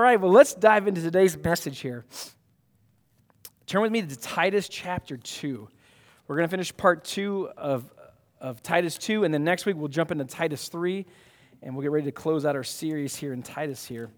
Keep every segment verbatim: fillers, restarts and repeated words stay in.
right, well, let's dive into today's message here. Turn with me to Titus chapter two. We're going to finish part two of, of Titus two, and then next week we'll jump into Titus three, and we'll get ready to close out our series here in Titus here.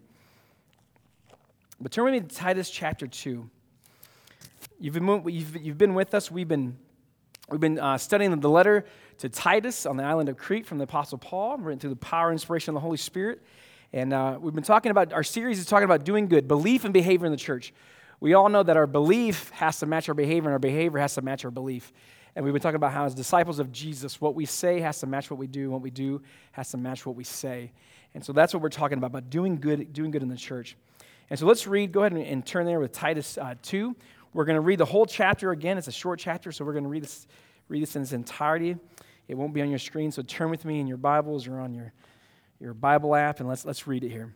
But turn with me to Titus chapter two. You've been, you've, you've been with us. We've been, we've been uh, studying the letter to Titus on the island of Crete from the Apostle Paul, written through the power and inspiration of the Holy Spirit. And uh, we've been talking about, our series is talking about doing good, belief and behavior in the church. We all know that our belief has to match our behavior, and our behavior has to match our belief. And we've been talking about how as disciples of Jesus, what we say has to match what we do, and what we do has to match what we say. And so that's what we're talking about, about doing good, doing good in the church. And so let's read, go ahead and, and turn there with Titus uh, two. We're going to read the whole chapter again. It's a short chapter, so we're going to read this, read this in its entirety. It won't be on your screen, so turn with me in your Bibles or on your your Bible app, and let's let's read it here.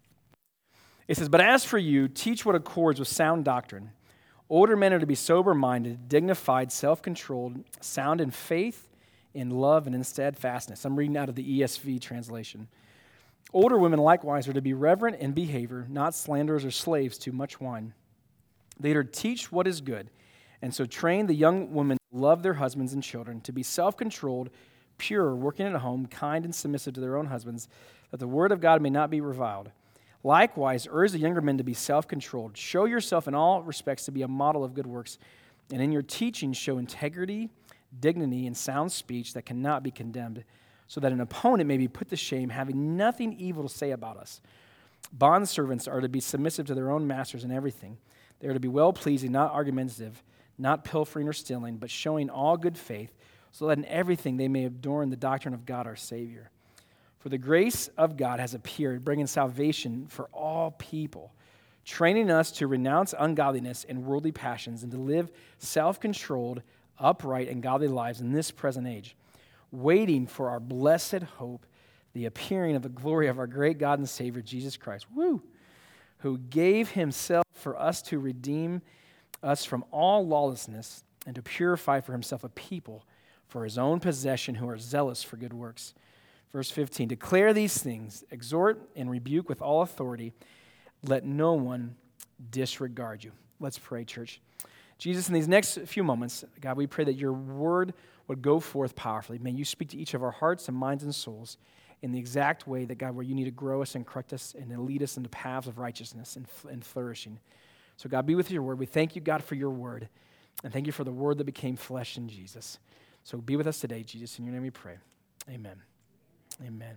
It says, "But as for you, teach what accords with sound doctrine. Older men are to be sober-minded, dignified, self-controlled, sound in faith, in love, and in steadfastness." I'm reading out of the E S V translation. "Older women likewise are to be reverent in behavior, not slanderers or slaves to much wine. They are to teach what is good, and so train the young women to love their husbands and children, to be self-controlled, pure, working at home, kind and submissive to their own husbands, that the word of God may not be reviled. Likewise, urge the younger men to be self-controlled. Show yourself in all respects to be a model of good works, and in your teaching show integrity, dignity, and sound speech that cannot be condemned, so that an opponent may be put to shame, having nothing evil to say about us. Bondservants are to be submissive to their own masters in everything. They are to be well-pleasing, not argumentative, not pilfering or stealing, but showing all good faith, so that in everything they may adorn the doctrine of God our Savior. For the grace of God has appeared, bringing salvation for all people, training us to renounce ungodliness and worldly passions, and to live self-controlled, upright, and godly lives in this present age, waiting for our blessed hope, the appearing of the glory of our great God and Savior, Jesus Christ, woo, who gave himself for us to redeem us from all lawlessness and to purify for himself a people for his own possession who are zealous for good works." Verse fifteen, "Declare these things, exhort and rebuke with all authority. Let no one disregard you." Let's pray, church. Jesus, in these next few moments, God, we pray that your word would go forth powerfully. May you speak to each of our hearts and minds and souls in the exact way that, God, where you need to grow us and correct us and lead us into paths of righteousness and, and flourishing. So, God, be with your word. We thank you, God, for your word. And thank you for the word that became flesh in Jesus. So be with us today, Jesus. In your name we pray. Amen. Amen.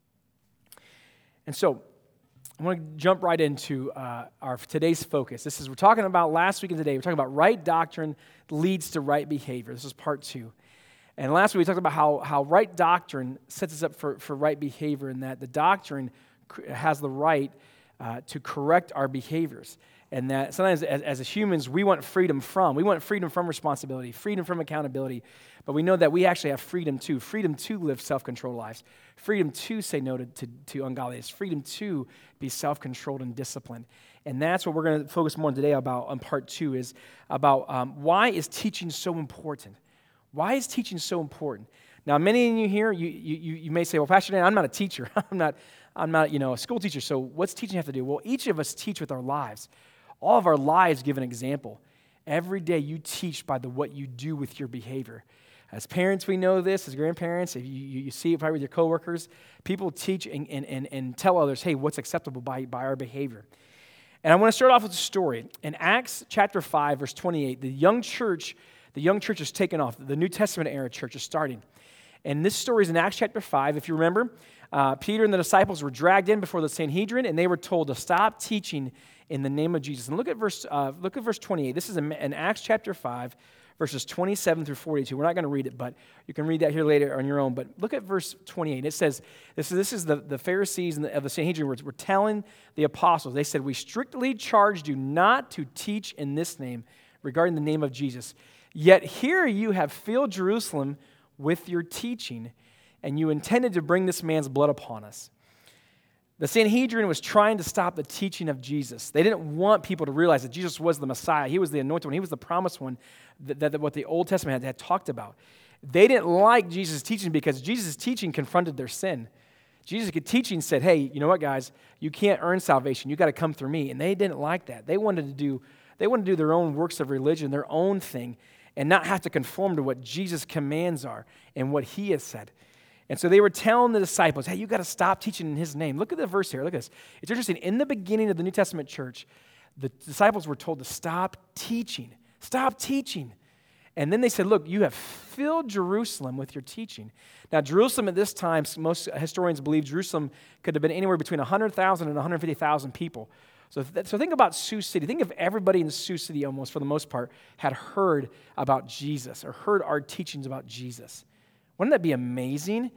And so I want to jump right into uh, our today's focus. This is, we're talking about last week and today, we're talking about right doctrine leads to right behavior. This is part two. And last week we talked about how, how right doctrine sets us up for, for right behavior, and that the doctrine has the right uh, to correct our behaviors. And that sometimes as, as humans, we want freedom from. We want freedom from responsibility, freedom from accountability. But we know that we actually have freedom too. Freedom to live self-controlled lives. Freedom to say no to, to, to ungodliness. Freedom to be self-controlled and disciplined. And that's what we're going to focus more on today about on part two, is about um, why is teaching so important? Why is teaching so important? Now, many of you here, you, you, you may say, well, Pastor Dan, I'm not a teacher. I'm not, I'm not you know, a school teacher, so what's teaching have to do? Well, each of us teach with our lives. All of our lives give an example. Every day you teach by the what you do with your behavior. As parents, we know this. As grandparents, if you, you see it probably with your coworkers, people teach and, and, and, and tell others, hey, what's acceptable by, by our behavior. And I want to start off with a story. In Acts chapter five, verse twenty-eight, the young church, the young church is taken off. The New Testament era church is starting. And this story is in Acts chapter five. If you remember, uh, Peter and the disciples were dragged in before the Sanhedrin, and they were told to stop teaching in the name of Jesus. And look at verse uh, look at verse twenty-eight. This is in, in Acts chapter five, verses twenty-seven through forty-two. We're not going to read it, but you can read that here later on your own. But look at verse twenty-eight. It says, this is, this is the, the Pharisees and the, of the Sanhedrin words. We're telling the apostles. They said, "We strictly charged you not to teach in this name," regarding the name of Jesus. "Yet here you have filled Jerusalem with your teaching, and you intended to bring this man's blood upon us." The Sanhedrin was trying to stop the teaching of Jesus. They didn't want people to realize that Jesus was the Messiah. He was the anointed one. He was the promised one that, that, that what the Old Testament had, had talked about. They didn't like Jesus' teaching because Jesus' teaching confronted their sin. Jesus' teaching said, hey, you know what, guys? You can't earn salvation. You got to come through me. And they didn't like that. They wanted to do, they wanted to do their own works of religion, their own thing, and not have to conform to what Jesus' commands are and what he has said. And so they were telling the disciples, hey, you got to stop teaching in his name. Look at the verse here. Look at this. It's interesting. In the beginning of the New Testament church, the disciples were told to stop teaching. Stop teaching. And then they said, look, you have filled Jerusalem with your teaching. Now, Jerusalem at this time, most historians believe Jerusalem could have been anywhere between one hundred thousand and one hundred fifty thousand people. So, th- so think about Sioux City. Think of everybody in Sioux City almost, for the most part, had heard about Jesus or heard our teachings about Jesus. Wouldn't that be amazing?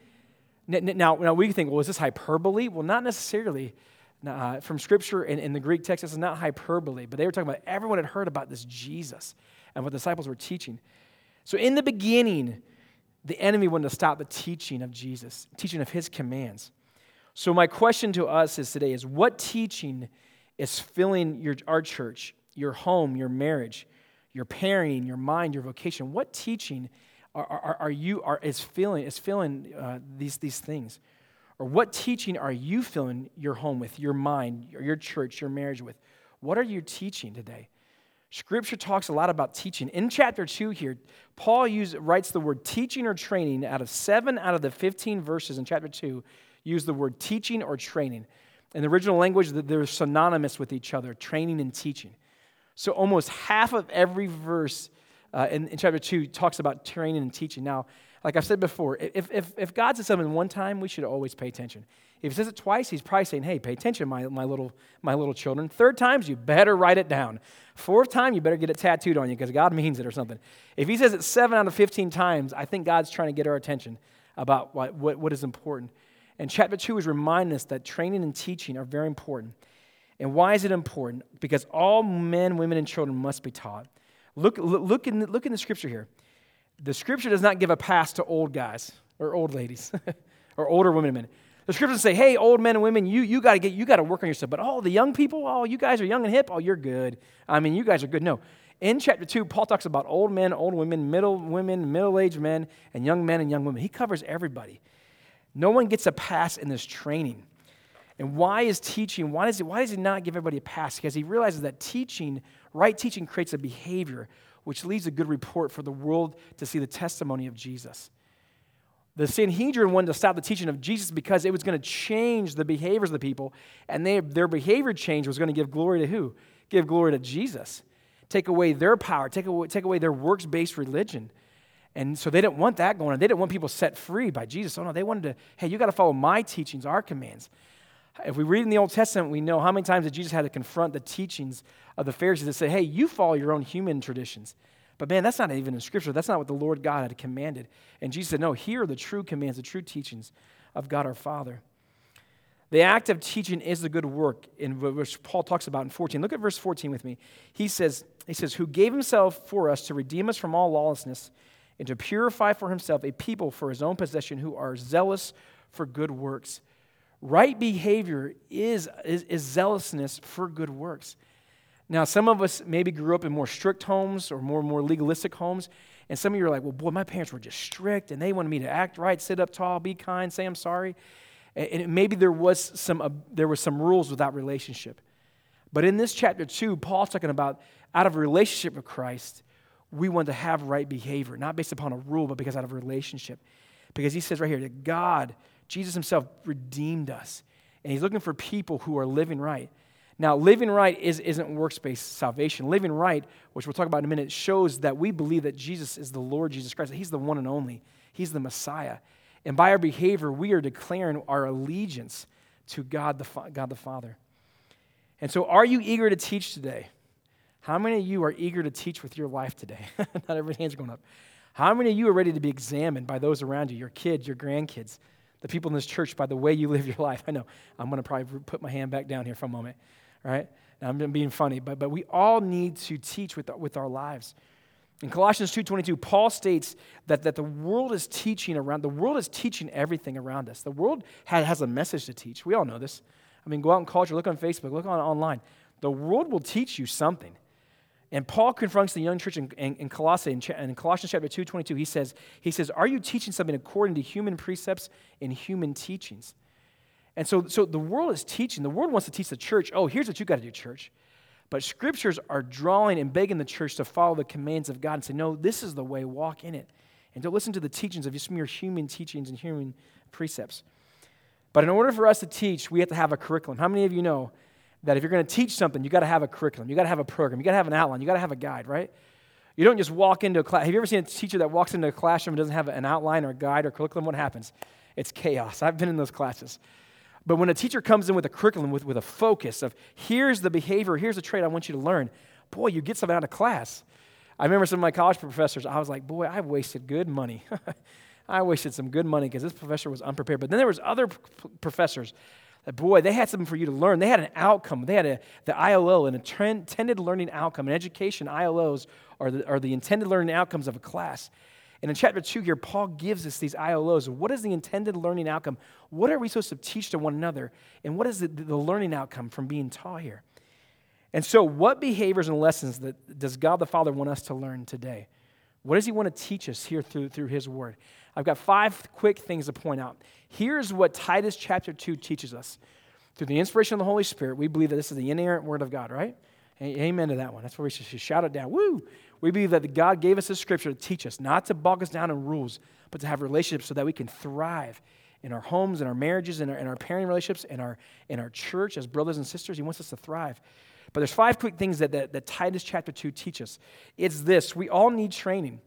Now, now we think, well, is this hyperbole? Well, not necessarily. Uh, from Scripture and in the Greek text, this is not hyperbole, but they were talking about everyone had heard about this Jesus and what the disciples were teaching. So in the beginning, the enemy wanted to stop the teaching of Jesus, teaching of his commands. So my question to us is today is, what teaching is filling your, our church, your home, your marriage, your parenting, your mind, your vocation? What teaching are, are, are you are is filling is filling uh, these these things? Or what teaching are you filling your home with, your mind, your church, your marriage with? What are you teaching today? Scripture talks a lot about teaching. In chapter two here, Paul use, writes the word teaching or training. Out of seven out of the fifteen verses in chapter two, use the word teaching or training. In the original language, they're synonymous with each other, training and teaching. So almost half of every verse uh, in, in chapter two talks about training and teaching. Now, like I've said before, if, if, if God says something one time, we should always pay attention. If he says it twice, he's probably saying, hey, pay attention, my, my, little, my little children. Third times, you better write it down. Fourth time, you better get it tattooed on you because God means it or something. If he says it seven out of fifteen times, I think God's trying to get our attention about what, what, what is important. And chapter two is reminding us that training and teaching are very important. And why is it important? Because all men, women, and children must be taught. Look, look, look, in, the, look in the Scripture here. The Scripture does not give a pass to old guys or old ladies or older women and men. The Scriptures say, hey, old men and women, you, you got to get you got to work on yourself. But oh, the young people, oh, you guys are young and hip. Oh, you're good. I mean, you guys are good. No. In chapter two, Paul talks about old men, old women, middle women, middle-aged men, and young men and young women. He covers everybody. No one gets a pass in this training. And why is teaching, why does, it, why does he not give everybody a pass? Because he realizes that teaching, right teaching creates a behavior which leaves a good report for the world to see the testimony of Jesus. The Sanhedrin wanted to stop the teaching of Jesus because it was going to change the behaviors of the people, and they, their behavior change was going to give glory to who? Give glory to Jesus. Take away their power, take away, take away their works-based religion. And so they didn't want that going on. They didn't want people set free by Jesus. Oh no, they wanted to, hey, you got to follow my teachings, our commands. If we read in the Old Testament, we know how many times that Jesus had to confront the teachings of the Pharisees that say, hey, you follow your own human traditions. But man, that's not even in Scripture. That's not what the Lord God had commanded. And Jesus said, no, here are the true commands, the true teachings of God our Father. The act of teaching is the good work, in which Paul talks about in fourteen. Look at verse fourteen with me. He says, he says, who gave himself for us to redeem us from all lawlessness and to purify for himself a people for his own possession who are zealous for good works. Right behavior is, is, is zealousness for good works. Now, some of us maybe grew up in more strict homes or more more legalistic homes, and some of you are like, well, boy, my parents were just strict, and they wanted me to act right, sit up tall, be kind, say I'm sorry. And maybe there was some uh, there were some rules without relationship. But in this chapter two, Paul's talking about out of a relationship with Christ, we want to have right behavior, not based upon a rule, but because out of a relationship. Because he says right here that God, Jesus himself redeemed us. And he's looking for people who are living right. Now, living right is, isn't works-based salvation. Living right, which we'll talk about in a minute, shows that we believe that Jesus is the Lord Jesus Christ, that he's the one and only. He's the Messiah. And by our behavior, we are declaring our allegiance to God the, God the Father. And so are you eager to teach today? How many of you are eager to teach with your life today? Not everybody's hands going up. How many of you are ready to be examined by those around you, your kids, your grandkids, the people in this church, by the way you live your life? I know, I'm going to probably put my hand back down here for a moment, all right? Now, I'm being funny, but, but we all need to teach with, with our lives. In Colossians two twenty-two, Paul states that, that the world is teaching around, the world is teaching everything around us. The world has, has a message to teach. We all know this. I mean, go out in culture, look on Facebook, look on online. The world will teach you something. And Paul confronts the young church in, in, in Colossae, in, in Colossians chapter two twenty-two, he says, he says, are you teaching something according to human precepts and human teachings? And so, so the world is teaching. The world wants to teach the church, oh, here's what you got to do, church. But scriptures are drawing and begging the church to follow the commands of God and say, no, this is the way, walk in it. And don't listen to the teachings of just mere human teachings and human precepts. But in order for us to teach, we have to have a curriculum. How many of you know that if you're going to teach something, you got to have a curriculum, you got to have a program, you got to have an outline, you got to have a guide, right? You don't just walk into a class. Have you ever seen a teacher that walks into a classroom and doesn't have an outline or a guide or curriculum? What happens? It's chaos. I've been in those classes. But when a teacher comes in with a curriculum, with, with a focus of here's the behavior, here's the trait I want you to learn, boy, you get something out of class. I remember some of my college professors, I was like, boy, I wasted good money. I wasted some good money because this professor was unprepared. But then there was other p- professors that, boy, they had something for you to learn. They had an outcome. They had a, the I L O, an intended learning outcome. In education, I L Os are the, are the intended learning outcomes of a class. And in chapter two here, Paul gives us these I L Os. What is the intended learning outcome? What are we supposed to teach to one another? And what is the, the learning outcome from being taught here? And so what behaviors and lessons that does God the Father want us to learn today? What does he want to teach us here through, through his word? I've got five quick things to point out. Here's what Titus chapter two teaches us. Through the inspiration of the Holy Spirit, we believe that this is the inerrant word of God, right? Amen to that one. That's where we should shout it down. Woo! We believe that God gave us this scripture to teach us, not to bog us down in rules, but to have relationships so that we can thrive in our homes, in our marriages, in our, in our parenting relationships, in our, in our church as brothers and sisters. He wants us to thrive. But there's five quick things that, that, that Titus chapter two teach us. It's this: we all need training.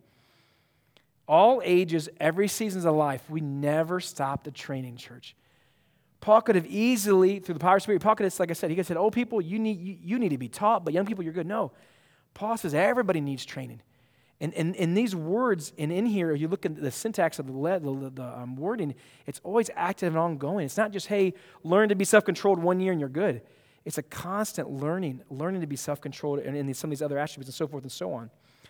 All ages, every seasons of life, we never stop the training, church. Paul could have easily, through the power of Spirit, Paul could have, like I said, he could have said, old people, you need, you, you need to be taught, but young people, you're good. No. Paul says everybody needs training. And in these words, and in here, you look at the syntax of the, le- the, the um, wording, it's always active and ongoing. It's not just, hey, learn to be self-controlled one year and you're good. It's a constant learning, learning to be self-controlled and in some of these other attributes and so forth and so on.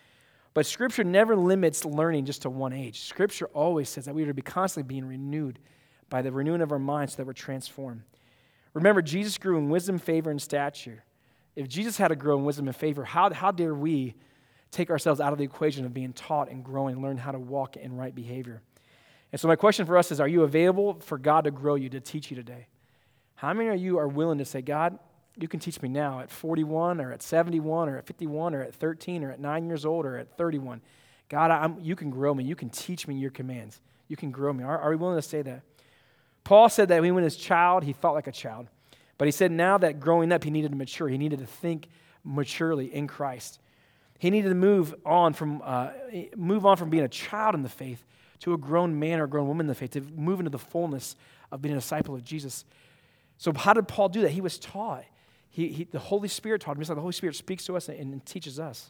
But Scripture never limits learning just to one age. Scripture always says that we are to be constantly being renewed by the renewing of our minds so that we're transformed. Remember, Jesus grew in wisdom, favor, and stature. If Jesus had to grow in wisdom and favor, how, how dare we take ourselves out of the equation of being taught and growing and learn how to walk in right behavior? And so my question for us is, are you available for God to grow you, to teach you today? How many of you are willing to say, God, you can teach me now at forty-one or at seventy-one or at fifty-one or at thirteen or at nine years old or at thirty-one. God, I'm, you can grow me. You can teach me your commands. You can grow me. Are, are we willing to say that? Paul said that when he was a child, he thought like a child. But he said now that growing up, he needed to mature. He needed to think maturely in Christ. He needed to move on from uh, move on from being a child in the faith to a grown man or a grown woman in the faith, to move into the fullness of being a disciple of Jesus. So how did Paul do that? He was taught. He, he, the Holy Spirit taught him. Just like the Holy Spirit speaks to us and, and teaches us.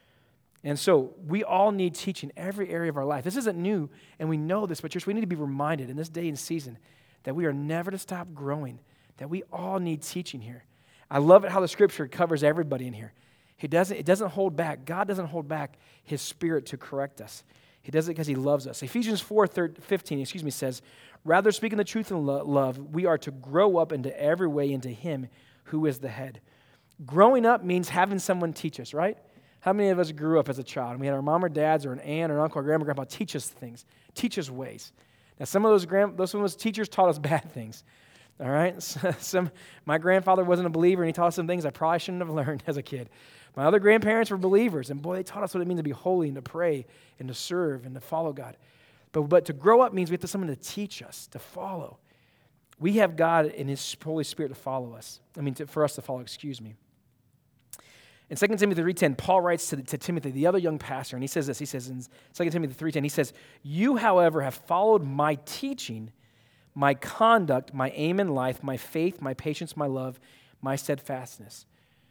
And so we all need teaching in every area of our life. This isn't new, and we know this, but church, we need to be reminded in this day and season that we are never to stop growing, that we all need teaching here. I love it how the Scripture covers everybody in here. He doesn't, it doesn't hold back. God doesn't hold back His Spirit to correct us. He does it because He loves us. Ephesians four fifteen, excuse me, says, rather speaking the truth in lo- love, we are to grow up into every way into Him who is the head. Growing up means having someone teach us, right? How many of us grew up as a child and we had our mom or dads or an aunt or an uncle or grandma or grandpa teach us things, teach us ways? Now, some of those grand, those, some of those teachers taught us bad things, all right? Some, my grandfather wasn't a believer and he taught us some things I probably shouldn't have learned as a kid. My other grandparents were believers, and boy, they taught us what it means to be holy and to pray and to serve and to follow God. But, but to grow up means we have to someone to teach us, to follow. We have God and His Holy Spirit to follow us. I mean, to, for us to follow, excuse me. In Second Timothy three ten, Paul writes to, to Timothy, the other young pastor, and he says this. He says in Second Timothy three ten, he says, you, however, have followed my teaching, my conduct, my aim in life, my faith, my patience, my love, my steadfastness.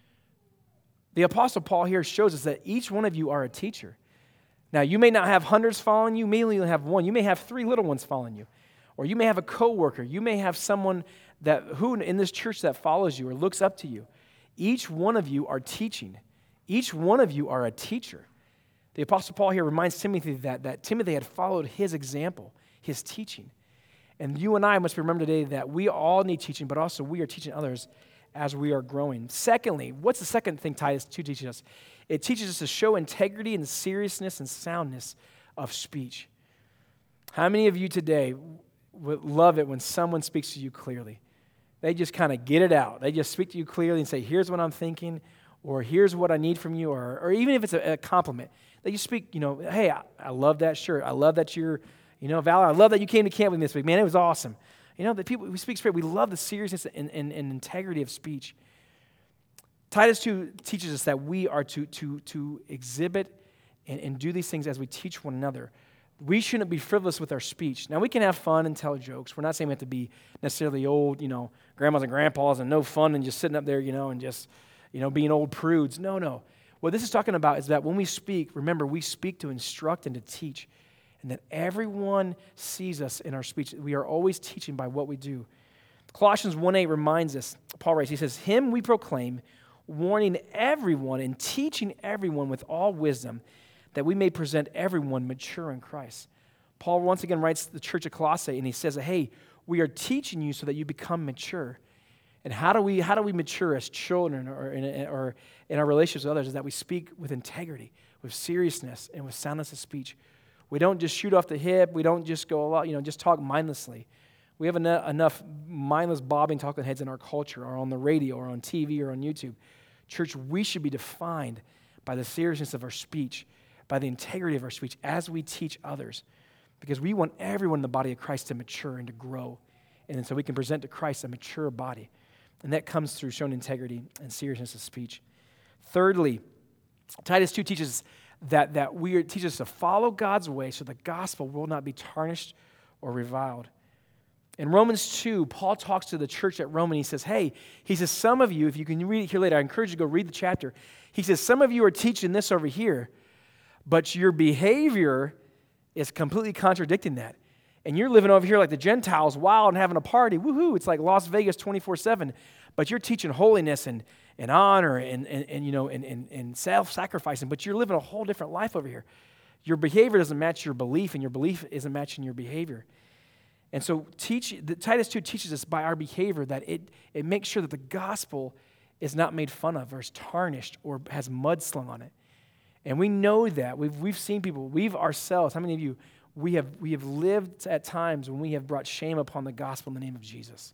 The Apostle Paul here shows us that each one of you are a teacher. Now, you may not have hundreds following you. You may only have one. You may have three little ones following you. Or you may have a coworker. You may have someone that who in this church that follows you or looks up to you. Each one of you are teaching. Each one of you are a teacher. The Apostle Paul here reminds Timothy that, that Timothy had followed his example, his teaching. And you and I must remember today that we all need teaching, but also we are teaching others as we are growing. Secondly, what's the second thing Titus two teaches us? It teaches us to show integrity and seriousness and soundness of speech. How many of you today would love it when someone speaks to you clearly? They just kind of get it out. They just speak to you clearly and say, here's what I'm thinking, or here's what I need from you, or, or even if it's a, a compliment, they just speak, you know, hey, I, I love that shirt. I love that you're, you know, Val, I love that you came to camp with me this week. Man, it was awesome. You know, the people, we speak straight. We love the seriousness and, and, and integrity of speech. Titus two teaches us that we are to, to, to exhibit and, and do these things as we teach one another. We shouldn't be frivolous with our speech. Now, we can have fun and tell jokes. We're not saying we have to be necessarily old, you know, grandmas and grandpas and no fun and just sitting up there, you know, and just, you know, being old prudes. No, no. What this is talking about is that when we speak, remember, we speak to instruct and to teach, and that everyone sees us in our speech. We are always teaching by what we do. Colossians one eight reminds us, Paul writes, he says, him we proclaim, warning everyone and teaching everyone with all wisdom, that we may present everyone mature in Christ. Paul once again writes to the church of Colossae, and he says, hey, we are teaching you so that you become mature. And how do we how do we mature as children or in, or in our relationships with others? Is that we speak with integrity, with seriousness, and with soundness of speech. We don't just shoot off the hip. We don't just go a lot, you know, just talk mindlessly. We have enough, enough mindless bobbing talking heads in our culture, or on the radio, or on T V, or on YouTube. Church, we should be defined by the seriousness of our speech, by the integrity of our speech as we teach others, because we want everyone in the body of Christ to mature and to grow, and so we can present to Christ a mature body. And that comes through showing integrity and seriousness of speech. Thirdly, Titus two teaches that, that we are, teaches us to follow God's way so the gospel will not be tarnished or reviled. In Romans two, Paul talks to the church at Rome, and he says, hey, he says, some of you, if you can read it here later, I encourage you to go read the chapter. He says, some of you are teaching this over here, but your behavior is completely contradicting that. And you're living over here like the Gentiles, wild and having a party. Woohoo, it's like Las Vegas twenty-four seven. But you're teaching holiness and, and honor and, and, and, you know, and, and, and self-sacrificing, but you're living a whole different life over here. Your behavior doesn't match your belief, and your belief isn't matching your behavior. And so teach, the, Titus two teaches us by our behavior that it, it makes sure that the gospel is not made fun of or is tarnished or has mud slung on it. And we know that. We've, we've seen people, we've ourselves, how many of you, we have, we have lived at times when we have brought shame upon the gospel in the name of Jesus.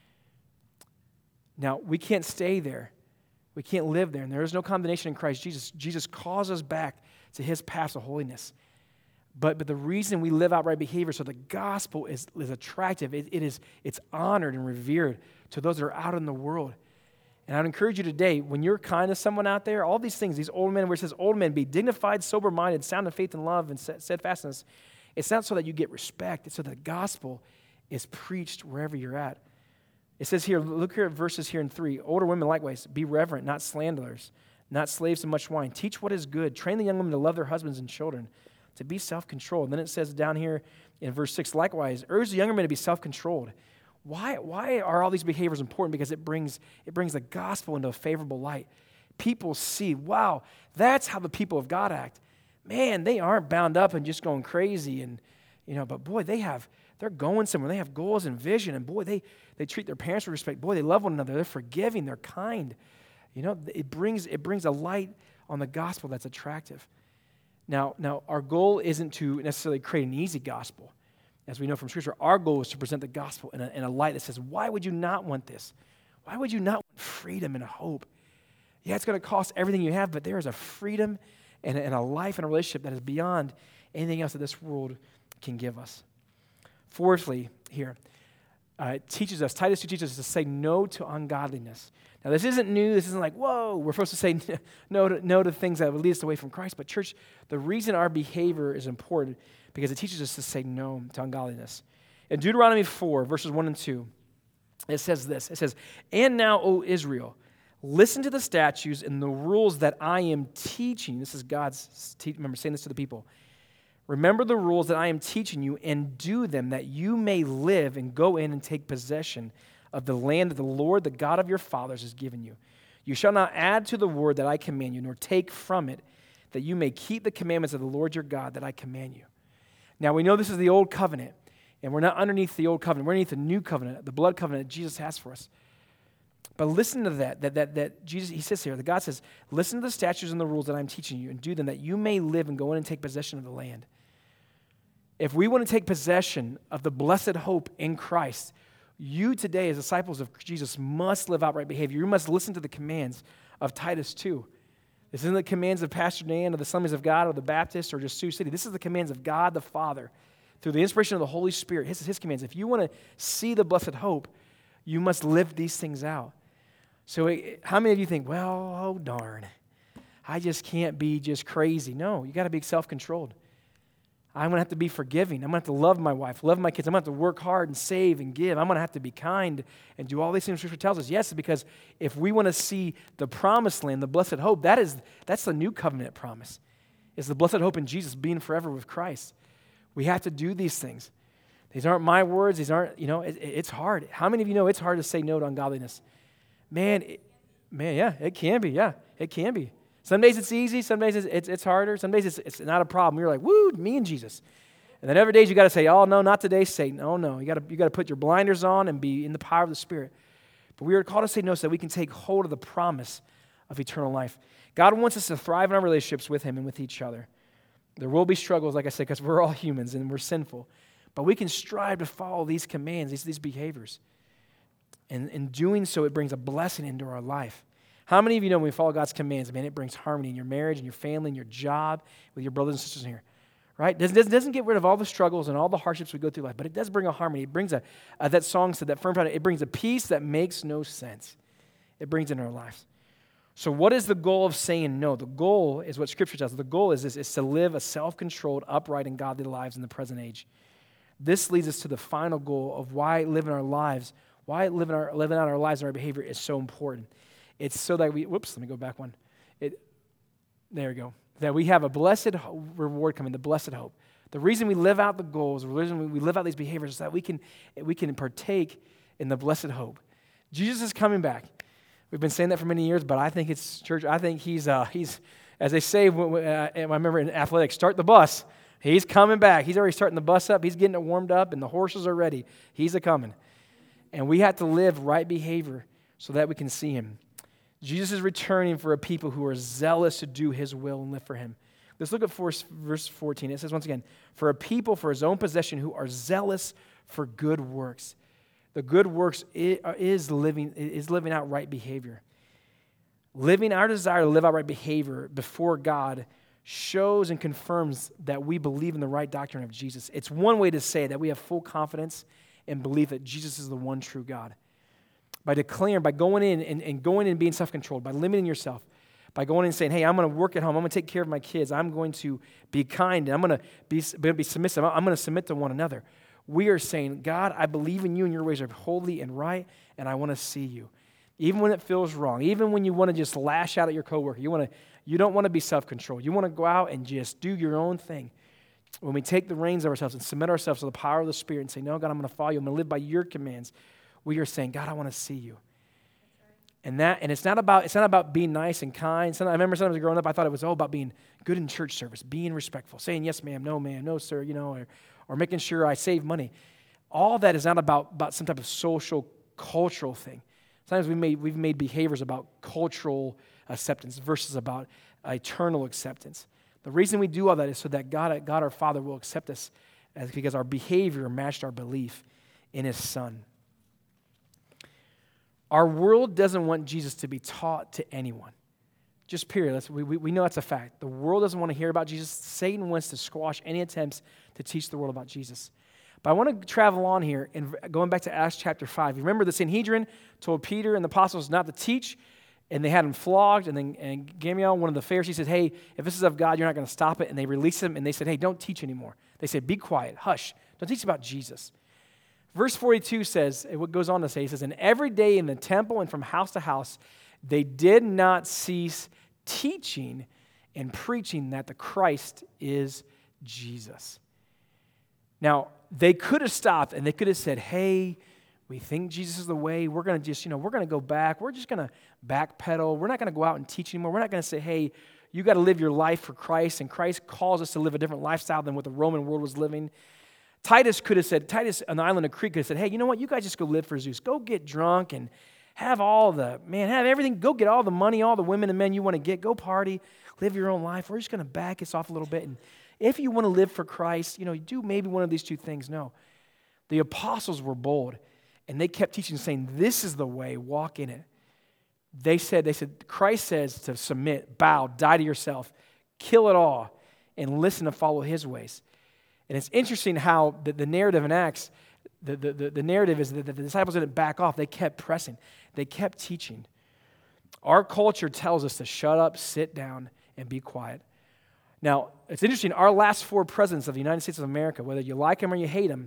Now, we can't stay there. We can't live there. And there is no condemnation in Christ Jesus. Jesus calls us back to his path of holiness. But, but the reason we live out right behavior, so the gospel is, is attractive, it, it is, it's honored and revered to those that are out in the world. And I'd encourage you today, when you're kind to someone out there, all these things, these old men, where it says old men, be dignified, sober-minded, sound in faith and love, and steadfastness, it's not so that you get respect. It's so that the gospel is preached wherever you're at. It says here, look here at verses here in three. Older women likewise, be reverent, not slanderers, not slaves to much wine. Teach what is good. Train the young women to love their husbands and children, to be self-controlled. And then it says down here in verse six, likewise, urge the younger men to be self-controlled. Why, why are all these behaviors important? Because it brings, it brings the gospel into a favorable light. People see, wow, that's how the people of God act. Man, they aren't bound up and just going crazy, and you know, but boy, they have, they're going somewhere. They have goals and vision, and boy, they, they treat their parents with respect. Boy, they love one another. They're forgiving. They're kind. You know, it brings it brings a light on the gospel that's attractive. Now, now our goal isn't to necessarily create an easy gospel. As we know from Scripture, our goal is to present the gospel in a, in a light that says, why would you not want this? Why would you not want freedom and a hope? Yeah, it's going to cost everything you have, but there is a freedom and a, and a life and a relationship that is beyond anything else that this world can give us. Fourthly, here, uh, it teaches us, Titus two teaches us to say no to ungodliness. Now, this isn't new. This isn't like, whoa, we're supposed to say no to, no to things that would lead us away from Christ. But church, the reason our behavior is important because it teaches us to say no to ungodliness. In Deuteronomy four, verses one and two, it says this. It says, and now, O Israel, listen to the statutes and the rules that I am teaching. This is God's, remember, saying this to the people. Remember the rules that I am teaching you and do them, that you may live and go in and take possession of the land that the Lord, the God of your fathers, has given you. You shall not add to the word that I command you, nor take from it, that you may keep the commandments of the Lord your God that I command you. Now, we know this is the old covenant, and we're not underneath the old covenant. We're underneath the new covenant, the blood covenant that Jesus has for us. But listen to that, that, that, that Jesus, he says here, that God says, listen to the statutes and the rules that I'm teaching you and do them, that you may live and go in and take possession of the land. If we want to take possession of the blessed hope in Christ, You today, as disciples of Jesus, must live out right behavior. You must listen to the commands of Titus two. This isn't the commands of Pastor Dan or the Assemblies of God or the Baptists or just Sioux City. This is the commands of God the Father through the inspiration of the Holy Spirit. His, his commands. If you want to see the blessed hope, you must live these things out. So it, how many of you think, well, oh darn, I just can't be just crazy. No, you got to be self-controlled. I'm going to have to be forgiving. I'm going to have to love my wife, love my kids. I'm going to have to work hard and save and give. I'm going to have to be kind and do all these things Scripture tells us. Yes, because if we want to see the promised land, the blessed hope, that is, that's the new covenant promise. It's the blessed hope in Jesus being forever with Christ. We have to do these things. These aren't my words. These aren't, you know, it, it's hard. How many of you know it's hard to say no to ungodliness? Man, it, man, yeah, it can be. Yeah, it can be. Some days it's easy, some days it's, it's, it's harder, some days it's, it's not a problem. You're like, woo, me and Jesus. And then other days you got to say, oh, no, not today, Satan. Oh, no, you got to you got to put your blinders on and be in the power of the Spirit. But we are called to say no so that we can take hold of the promise of eternal life. God wants us to thrive in our relationships with Him and with each other. There will be struggles, like I said, because we're all humans and we're sinful. But we can strive to follow these commands, these, these behaviors. And in doing so, it brings a blessing into our life. How many of you know when we follow God's commands, man, it brings harmony in your marriage and your family and your job with your brothers and sisters in here, right? It doesn't, doesn't get rid of all the struggles and all the hardships we go through life, but it does bring a harmony. It brings a, uh, that song said, that firm foundation, it brings a peace that makes no sense. It brings it in our lives. So what is the goal of saying no? The goal is what Scripture tells us. The goal is, is, is to live a self-controlled, upright, and godly lives in the present age. This leads us to the final goal of why living our lives, why living, our, living out our lives and our behavior is so important. It's so that we, whoops, let me go back one. It, there we go. That we have a blessed reward coming, the blessed hope. The reason we live out the goals, the reason we live out these behaviors is that we can, we can partake in the blessed hope. Jesus is coming back. We've been saying that for many years, but I think it's, church, I think he's, uh, he's as they say, when, uh, I remember in athletics, start the bus. He's coming back. He's already starting the bus up. He's getting it warmed up, and the horses are ready. He's a-coming. And we have to live right behavior so that we can see Him. Jesus is returning for a people who are zealous to do His will and live for Him. Let's look at verse fourteen. It says once again, for a people for His own possession who are zealous for good works. The good works is living, is living out right behavior. Living our desire to live out right behavior before God shows and confirms that we believe in the right doctrine of Jesus. It's one way to say that we have full confidence and belief that Jesus is the one true God. By declaring, by going in and, and going in and being self-controlled, by limiting yourself, by going in and saying, hey, I'm going to work at home, I'm going to take care of my kids, I'm going to be kind, and I'm going to be, going to be submissive, I'm going to submit to one another. We are saying, God, I believe in you and your ways are holy and right, and I want to see you. Even when it feels wrong, even when you want to just lash out at your coworker, you want to, you don't want to be self-controlled. You want to go out and just do your own thing. When we take the reins of ourselves and submit ourselves to the power of the Spirit and say, no, God, I'm going to follow you, I'm going to live by your commands, we are saying, God, I want to see you. And that, and it's not about it's not about being nice and kind. Sometimes, I remember sometimes growing up, I thought it was all about being good in church service, being respectful, saying yes, ma'am, no, ma'am, no, sir, you know, or, or making sure I save money. All that is not about, about some type of social, cultural thing. Sometimes we made, we've made behaviors about cultural acceptance versus about eternal acceptance. The reason we do all that is so that God, God our Father will accept us as, because our behavior matched our belief in His Son. Our world doesn't want Jesus to be taught to anyone. Just period. That's, we, we, we know that's a fact. The world doesn't want to hear about Jesus. Satan wants to squash any attempts to teach the world about Jesus. But I want to travel on here, and going back to Acts chapter five. You remember the Sanhedrin told Peter and the apostles not to teach, and they had him flogged, and then and Gamaliel, one of the Pharisees, said, hey, if this is of God, you're not going to stop it. And they released him, and they said, hey, don't teach anymore. They said, be quiet, hush. Don't teach about Jesus. Verse forty-two says, what goes on to say, he says, and every day in the temple and from house to house, they did not cease teaching and preaching that the Christ is Jesus. Now, they could have stopped and they could have said, hey, we think Jesus is the way. We're going to just, you know, we're going to go back. We're just going to backpedal. We're not going to go out and teach anymore. We're not going to say, hey, you got to live your life for Christ, and Christ calls us to live a different lifestyle than what the Roman world was living. Titus could have said, Titus on the island of Crete could have said, hey, you know what? You guys just go live for Zeus. Go get drunk and have all the, man, have everything. Go get all the money, all the women and men you want to get. Go party. Live your own life. We're just going to back us off a little bit. And if you want to live for Christ, you know, do maybe one of these two things. No. The apostles were bold. And they kept teaching, saying, this is the way, walk in it. They said, they said, Christ says to submit, bow, die to yourself, kill it all, and listen and follow his ways. And it's interesting how the, the narrative in Acts, the, the, the, the narrative is that the disciples didn't back off. They kept pressing. They kept teaching. Our culture tells us to shut up, sit down, and be quiet. Now, it's interesting. Our last four presidents of the United States of America, whether you like them or you hate them,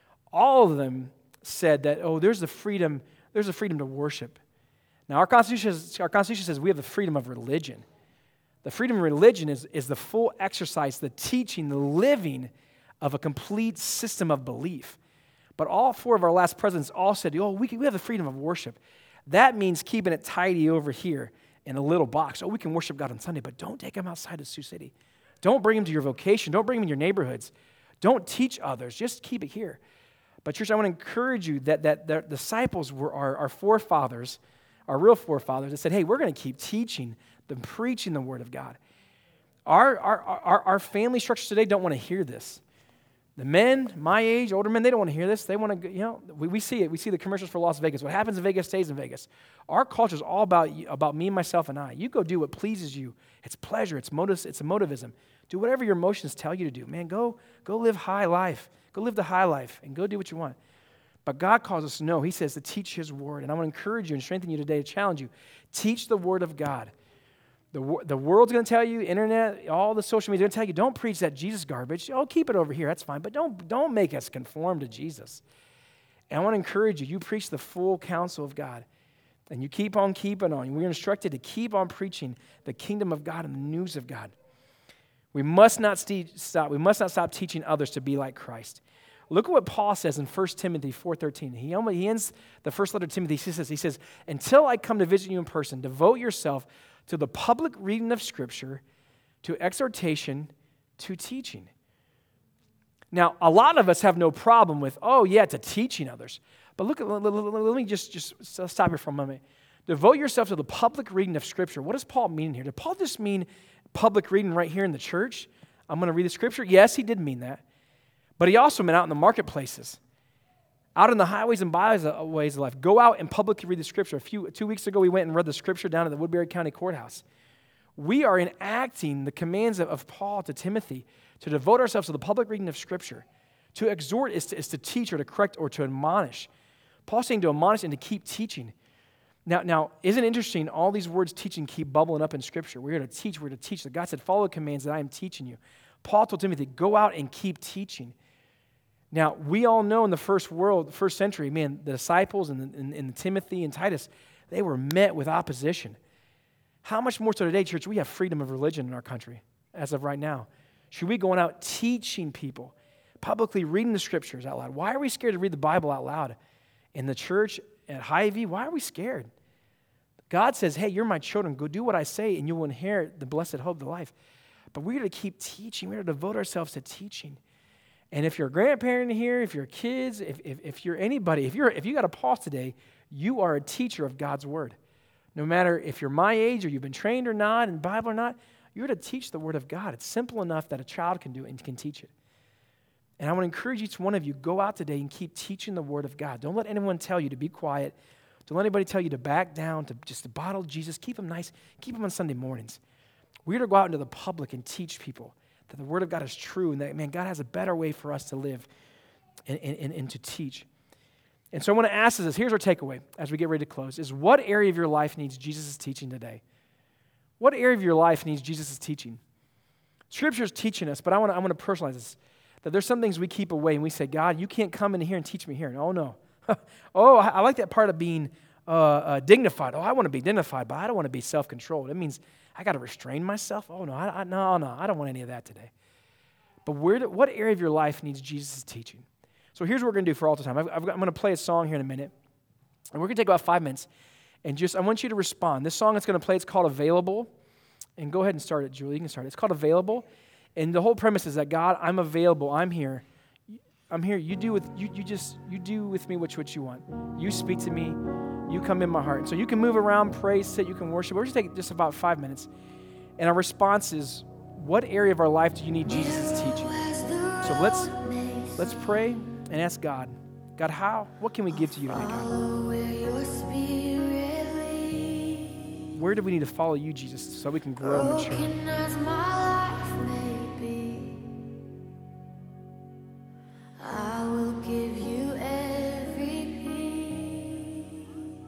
all of them said that, oh, there's the freedom, there's the freedom to worship. Now, our Constitution, is, our Constitution says we have the freedom of religion. The freedom of religion is, is the full exercise, the teaching, the living of a complete system of belief. But all four of our last presidents all said, oh, we, can, we have the freedom of worship. That means keeping it tidy over here in a little box. Oh, we can worship God on Sunday, but don't take him outside of Sioux City. Don't bring him to your vocation. Don't bring him in your neighborhoods. Don't teach others. Just keep it here. But church, I want to encourage you that, that the disciples were our, our forefathers, our real forefathers, that said, hey, we're going to keep teaching them, preaching the word of God. Our, our, our, our family structures today don't want to hear this. The men, my age, older men, they don't want to hear this. They want to, you know, we, we see it. We see the commercials for Las Vegas. What happens in Vegas stays in Vegas. Our culture is all about, about me, myself, and I. You go do what pleases you. It's pleasure. It's motive, it's emotivism. Do whatever your emotions tell you to do. Man, go, go live high life. Go live the high life and go do what you want. But God calls us to know. He says to teach his word. And I want to encourage you and strengthen you today to challenge you. Teach the word of God. The, the world's going to tell you, internet, all the social media, they're going to tell you, don't preach that Jesus garbage. Oh, keep it over here. That's fine. But don't, don't make us conform to Jesus. And I want to encourage you. You preach the full counsel of God. And you keep on keeping on. We're instructed to keep on preaching the kingdom of God and the news of God. We must not st- stop. We must not stop teaching others to be like Christ. Look at what Paul says in First Timothy four thirteen. He, almost, he ends the first letter to Timothy. He says, he says, until I come to visit you in person, devote yourself to the public reading of Scripture, to exhortation, to teaching. Now, a lot of us have no problem with, oh, yeah, to teaching others. But look, at, let, let, let me just, just stop here for a moment. Devote yourself to the public reading of Scripture. What does Paul mean here? Did Paul just mean public reading right here in the church? I'm going to read the Scripture? Yes, he did mean that. But he also meant out in the marketplaces, out in the highways and byways of life. Go out and publicly read the Scripture. A few two weeks ago, we went and read the Scripture down at the Woodbury County Courthouse. We are enacting the commands of, of Paul to Timothy to devote ourselves to the public reading of Scripture. To exhort is to, is to teach or to correct or to admonish. Paul's saying to admonish and to keep teaching. Now, now, isn't it interesting? All these words teaching keep bubbling up in Scripture. We're here to teach. We're here to teach. God said, follow the commands that I am teaching you. Paul told Timothy, go out and keep teaching. Now, we all know in the first world, the first century, man, the disciples and, and, and Timothy and Titus, they were met with opposition. How much more so today, church, we have freedom of religion in our country as of right now. Should we be going out teaching people, publicly reading the Scriptures out loud? Why are we scared to read the Bible out loud? In the church at Hy-Vee, why are we scared? God says, hey, you're my children. Go do what I say, and you will inherit the blessed hope of life. But we're to keep teaching. We're to devote ourselves to teaching. And if you're a grandparent here, if you're kids, if, if, if you're anybody, if you're if you got a pulse today, you are a teacher of God's word. No matter if you're my age or you've been trained or not in the Bible or not, you're to teach the word of God. It's simple enough that a child can do it and can teach it. And I want to encourage each one of you, go out today and keep teaching the word of God. Don't let anyone tell you to be quiet. Don't let anybody tell you to back down, to just to bottle Jesus. Keep them nice. Keep them on Sunday mornings. We're to go out into the public and teach people that the word of God is true and that, man, God has a better way for us to live and, and, and to teach. And so I want to ask this, here's our takeaway as we get ready to close, is what area of your life needs Jesus' teaching today? What area of your life needs Jesus' teaching? Scripture is teaching us, but I want to I want to personalize this, that there's some things we keep away and we say, God, you can't come in here and teach me here. Oh, no. oh, I, I like that part of being uh, uh, dignified. Oh, I want to be dignified, but I don't want to be self-controlled. It means I got to restrain myself. Oh, no, I, I, no, no, I don't want any of that today. But where do, what area of your life needs Jesus' teaching? So here's what we're going to do for altar time. I've, I've got, I'm going to play a song here in a minute, and we're going to take about five minutes, and just I want you to respond. This song that's going to play, it's called Available, and go ahead and start it, Julie. You can start it. It's called Available, and the whole premise is that, God, I'm available. I'm here. I'm here. You do with you. You just you do with me what what you want. You speak to me. You come in my heart. So you can move around, pray, sit. You can worship. We're just take just about five minutes, and our response is, what area of our life do you need Jesus' teaching? So let's let's pray and ask God God, how? What can we give to you today, God? Follow where your spirit leads. Where do we need to follow you, Jesus, so we can grow and mature? Broken as my life may be, I will give you every piece.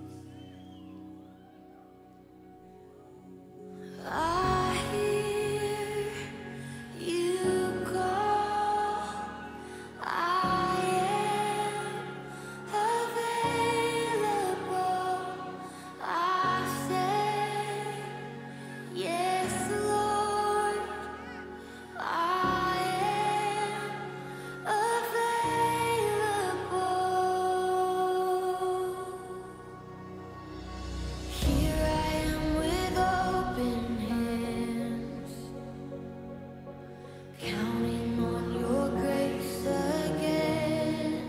I hear you call. I am available. I say, yes, Lord. I am available. Here I am with open hands, counting on your grace again.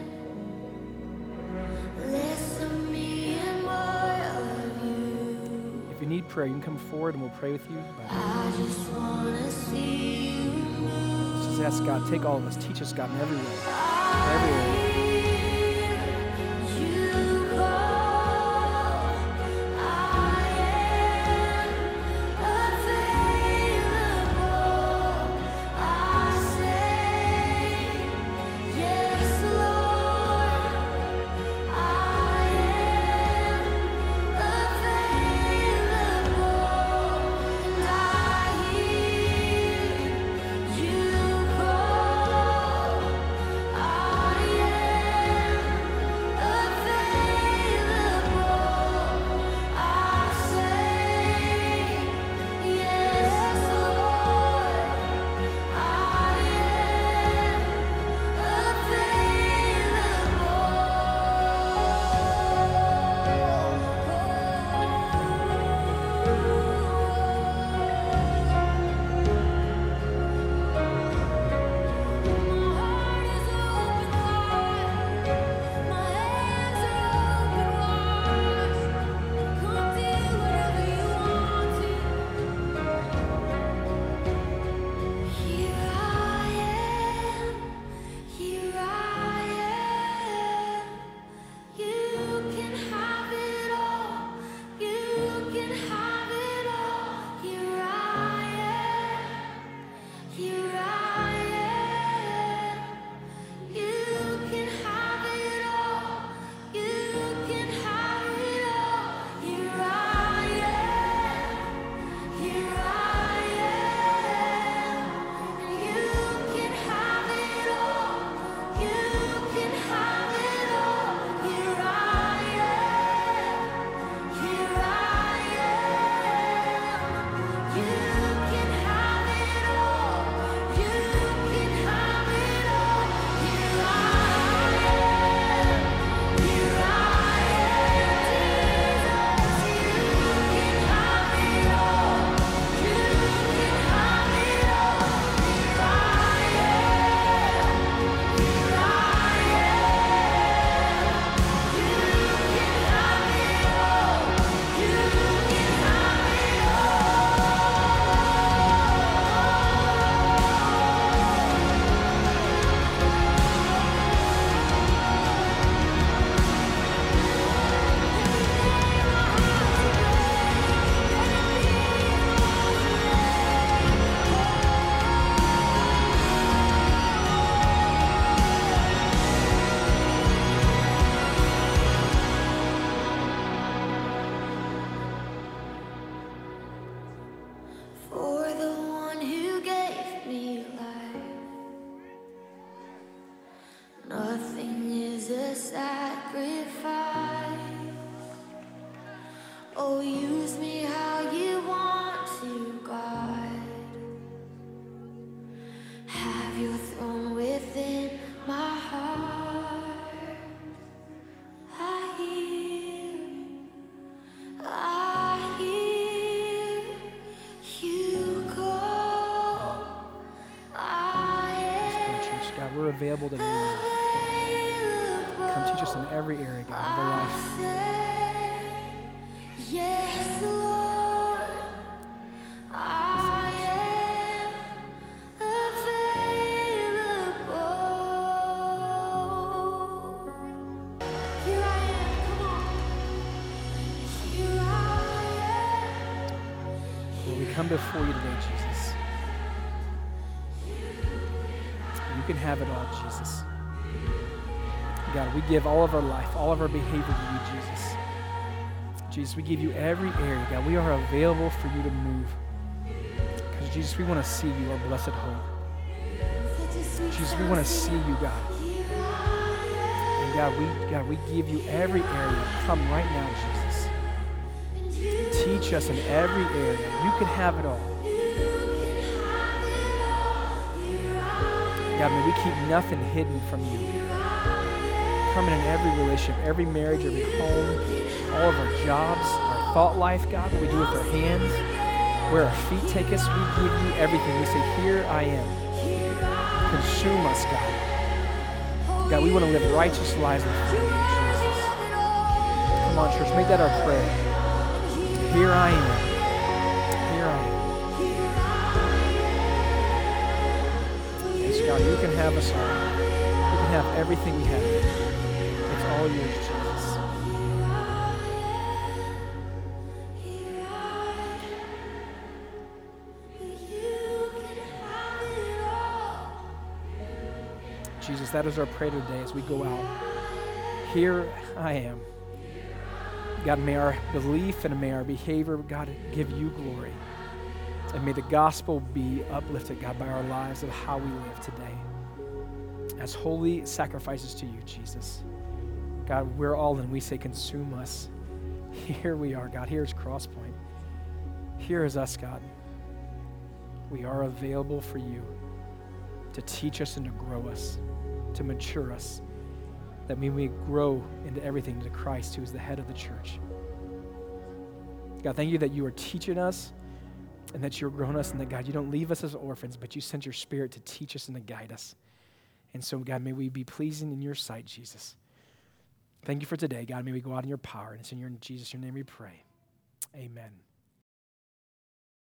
Less of me and more of you. If you need prayer, you can come forward and we'll pray with you. But I just wanna see you move. let's just ask God, take all of us, teach us, God, in every way. In every area. You call. I am available. I say, yes, Lord. I am available. And I hear you call. I am available. I say, yes, Lord. I Here I am, here I am. You can have it all, you can have it all. Here I am, here I am. You can have it all, you can have it all. Here I am, here I am. You can have it all, you can have it all. Here I am, here I am. You can have it all, you can have it all. Here I am, here I am. Jesus, you can have it all, you can have it all. Here I am, here I am. You can have it all, you can have it For the one who gave me life, nothing is a sacrifice. Oh, use me how you want to, God. Have your throne within my heart. I hear, I hear you call. I Church, God, we're available to you. Come teach us in every area, God, of our life. Yes, Lord, I am available. Lord, we come before you today, Jesus. You can have it all, Jesus. God, we give all of our life, all of our behavior to you, Jesus. Jesus, we give you every area, God. We are available for you to move. Because, Jesus, we want to see you, our blessed hope. Jesus, we want to see you, God. And God, we, God, we give you every area. Come right now, Jesus. Teach us in every area. You can have it all. God, may we keep nothing hidden from you. Come in every relationship, every marriage, every home, all of our jobs, our thought life, God, what we do with our hands, where our feet take us, we give you everything. We say, here I am. Consume us, God. God, we want to live righteous lives before you, Jesus. Come on, church, make that our prayer. Here I am. Here I am. Yes, God, you can have us all. You can have everything we have. It's all yours, Jesus. Jesus, that is our prayer today as we go out. Here I am. God, may our belief and may our behavior, God, give you glory. And may the gospel be uplifted, God, by our lives of how we live today. As holy sacrifices to you, Jesus. God, we're all in. We say, consume us. Here we are, God. Here's Crosspoint. Here is us, God. We are available for you to teach us and to grow us, to mature us, that we may grow into everything to Christ, who is the head of the church. God, thank you that you are teaching us and that you're growing us, and that, God, you don't leave us as orphans, but you sent your Spirit to teach us and to guide us. And so, God, may we be pleasing in your sight, Jesus. Thank you for today, God. May we go out in your power. And it's in your in Jesus, your name we pray. Amen.